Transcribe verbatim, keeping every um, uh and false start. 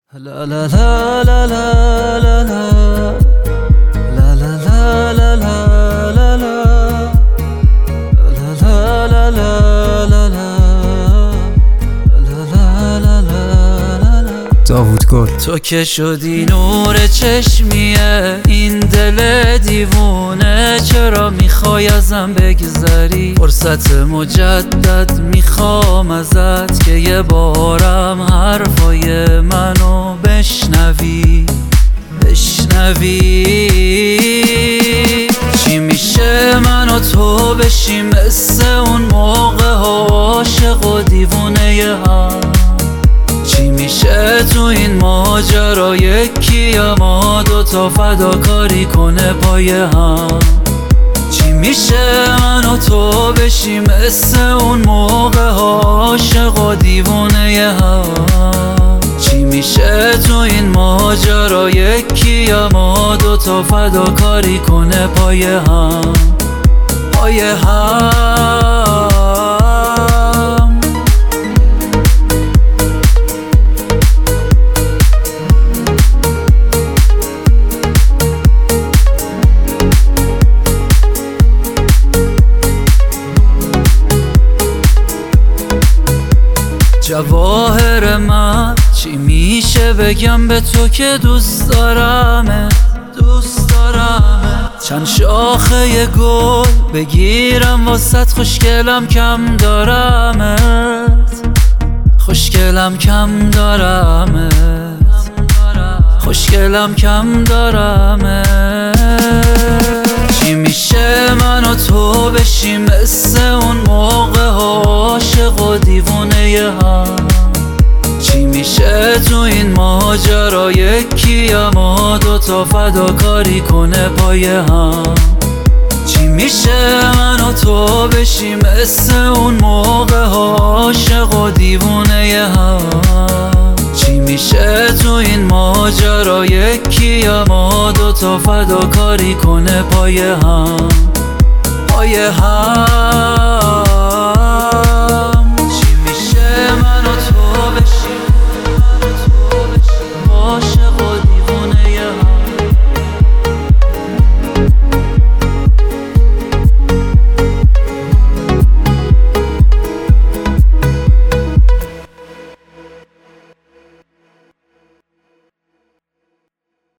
La la la la la la la La la la la la la la La la la la la la La la la. داوود گل. تو که شدی نور چشمیه این دل دیوونه، چرا میخوای ازم بگذری؟ فرصت مجدد میخوام ازت که یه بارم حرفای منو بشنوی بشنوی چی میشه من و تو بشیم مثل اون موقع ها، عاشق و دیوونه هم؟ چی میشه تو این ماجرا یکی اما دوتا فداکاری کنه پای هم؟ چی میشه من و تو بشیم مثل اون موقع ها، عاشق و دیوونه هم؟ چی میشه تو این ماجرا یکی اما دوتا فداکاری کنه پای هم؟ پای هم جواهر من، چی میشه بگم به تو که دوست دارمه دوست دارمه چند شاخه گل بگیرم واسط، خوشگلم کم دارمت خوشگلم کم دارمت خوشگلم کم دارمت چی میشه من و تو بشیم مثل اون موقع ها، عاشق و دیوونه هم؟ چی میشه تو این ماجرا یکی اما دوتا فداکاری کنه پای هم؟ چی میشه من و تو بشیم مثل اون موقع ها، عاشق و دیوونه هم؟ چی میشه تو این ماجرا یکی اما دوتا فداکاری کنه پای هم؟ پای هم